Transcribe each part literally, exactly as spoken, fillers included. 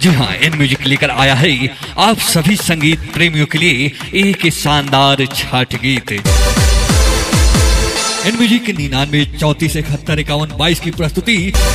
जी हाँ, in music लेकर आया है आप सभी संगीत प्रेमियों के लिए एक शानदार छठ गीत। इन म्यूजिक निन्यानवे चौतीस इकहत्तर इक्यावन बाईस की प्रस्तुति।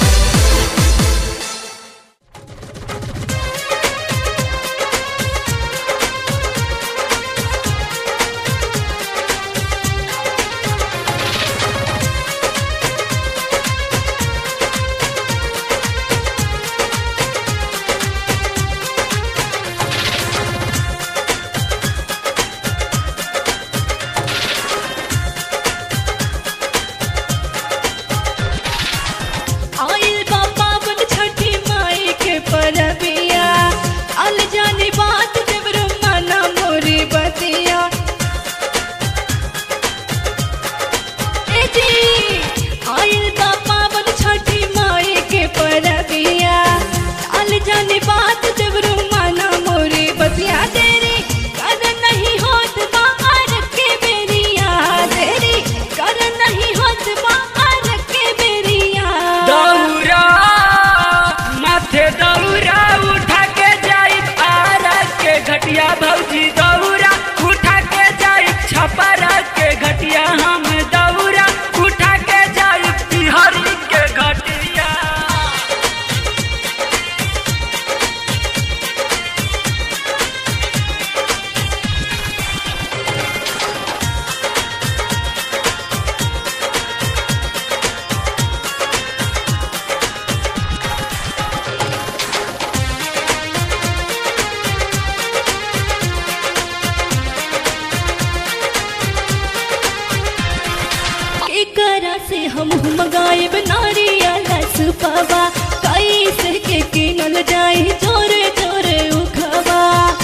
हम मंगाए नारियल सुपवा कैसे के किनल जाए जोरे जोरे उखवा।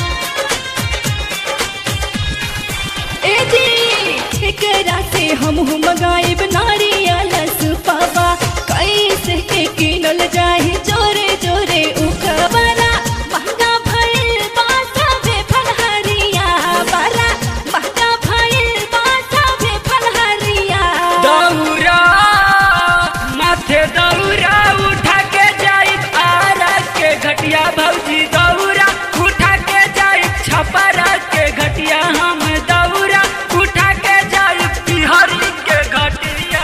ए जी एकरा से हम मंगाए नारियल सुपवा कैसे के किनल जाए जोरे जोरे उखवा। महंगा भइल बासा बे फलहरिया बाला महंगा भइल बासा बे फलहरिया। दौरा माथे दौरा उठा के जाई आरा के घटिया भौजी दौरा उठा के जाई छपरा के घटिया हम दौरा उठा के जाई बिहारी के घटिया।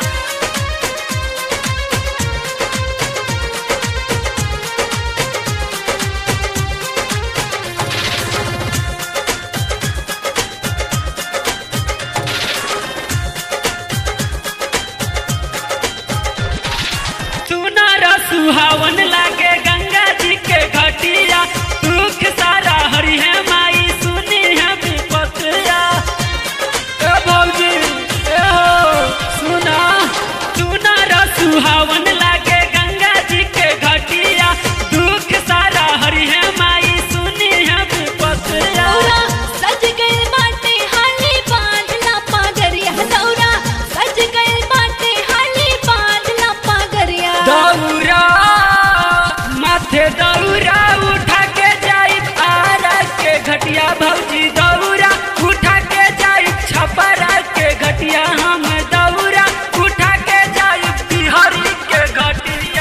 सुहावन लागे गंगा जी के घटिया दुख सारा हरि है माई सुनी है विपतिया। ए भौजी ए हो सुना सुना रा सुहावन लागे गंगा जी के घटिया दुख सारा हरि है माई सुनी है विपतिया। सज गइल बाटे हाली बांधला पागरिया दौरा सज गइल बाटे हाली बांधला पागरिया। दौरा माथे दौरा उठा के जाई आरा के घटिया भौजी दौरा उठा के जाई छपरा के घटिया हम दौरा उठा के जाई बिहारी के घटिया।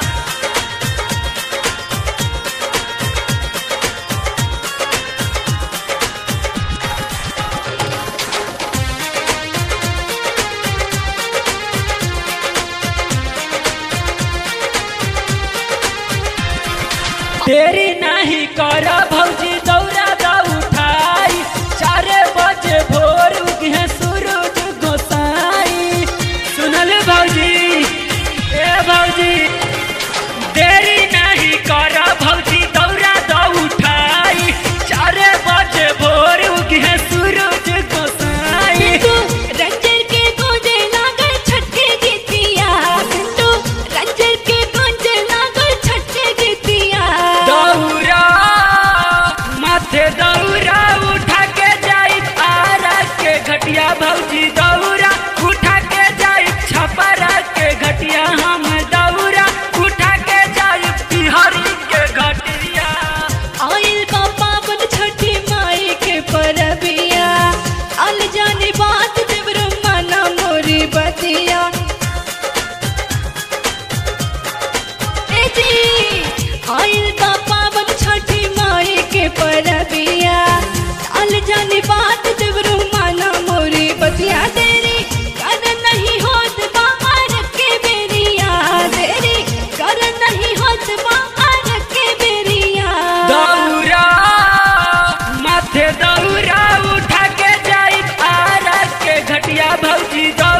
देरी नहीं कर भौजी दौरा दा उठाई चार बजे भोर उगे सूरज गोसाई। सुनल भौजी ए भौजी देरी नहीं कर भौजी दौरा दा उठाई चार बजे भोर उगे सूरज गोसाई। रंजर के गूंजे लागल छठे गीतिया बिंदु रंजर के गूंजे लागल छठे गीतिया। दौरा भौजी